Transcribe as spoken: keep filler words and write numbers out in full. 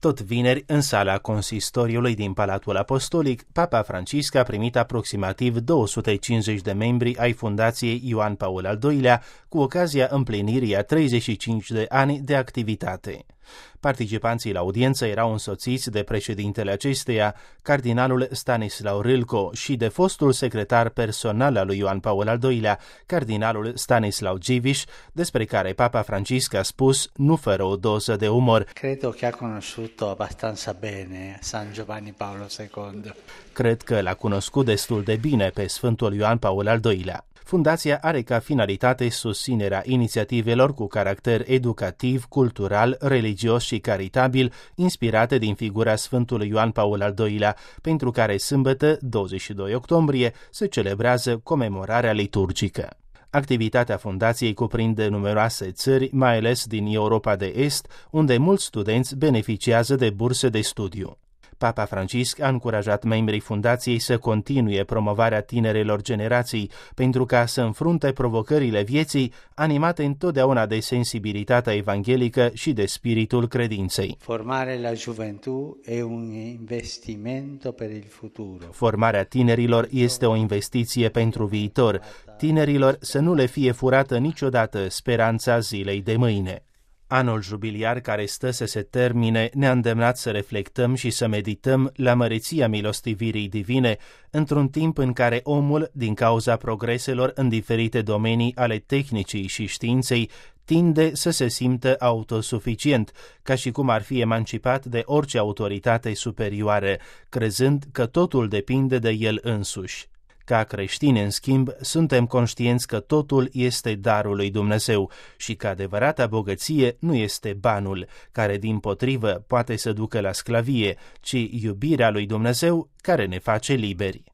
Tot vineri, în sala consistoriului din Palatul Apostolic, Papa Francisc a primit aproximativ două sute cincizeci de membri ai Fundației Ioan Paul al doilea, cu ocazia împlinirii a treizeci și cinci de ani de activitate. Participanții la audiență erau însoțiți de președintele acesteia, cardinalul Stanislau Râlco, și de fostul secretar personal al lui Ioan Paul al doilea, cardinalul Stanislaw Dziwisz, despre care Papa Francisc a spus, nu fără o doză de umor: Credo che ha conosciuto abbastanza bene San Giovanni Paolo secondo. Cred că l-a cunoscut destul de bine pe Sfântul Ioan Paul al doilea. Fundația are ca finalitate susținerea inițiativelor cu caracter educativ, cultural, religios și caritabil, inspirate din figura Sfântului Ioan Paul al doilea, pentru care sâmbătă, douăzeci și doi octombrie, se celebrează comemorarea liturgică. Activitatea fundației cuprinde numeroase țări, mai ales din Europa de Est, unde mulți studenți beneficiază de burse de studiu. Papa Francisc a încurajat membrii fundației să continue promovarea tinerelor generații pentru ca să înfrunte provocările vieții, animate întotdeauna de sensibilitatea evanghelică și de spiritul credinței. Formare la gioventù è un investimento per il futuro. Formarea tinerilor este o investiție pentru viitor. Tinerilor să nu le fie furată niciodată speranța zilei de mâine. Anul jubiliar care stă să se termine ne-a îndemnat să reflectăm și să medităm la măreția milostivirii divine într-un timp în care omul, din cauza progreselor în diferite domenii ale tehnicii și științei, tinde să se simtă autosuficient, ca și cum ar fi emancipat de orice autoritate superioară, crezând că totul depinde de el însuși. Ca creștini, în schimb, suntem conștienți că totul este darul lui Dumnezeu și că adevărata bogăție nu este banul, care dimpotrivă poate să ducă la sclavie, ci iubirea lui Dumnezeu care ne face liberi.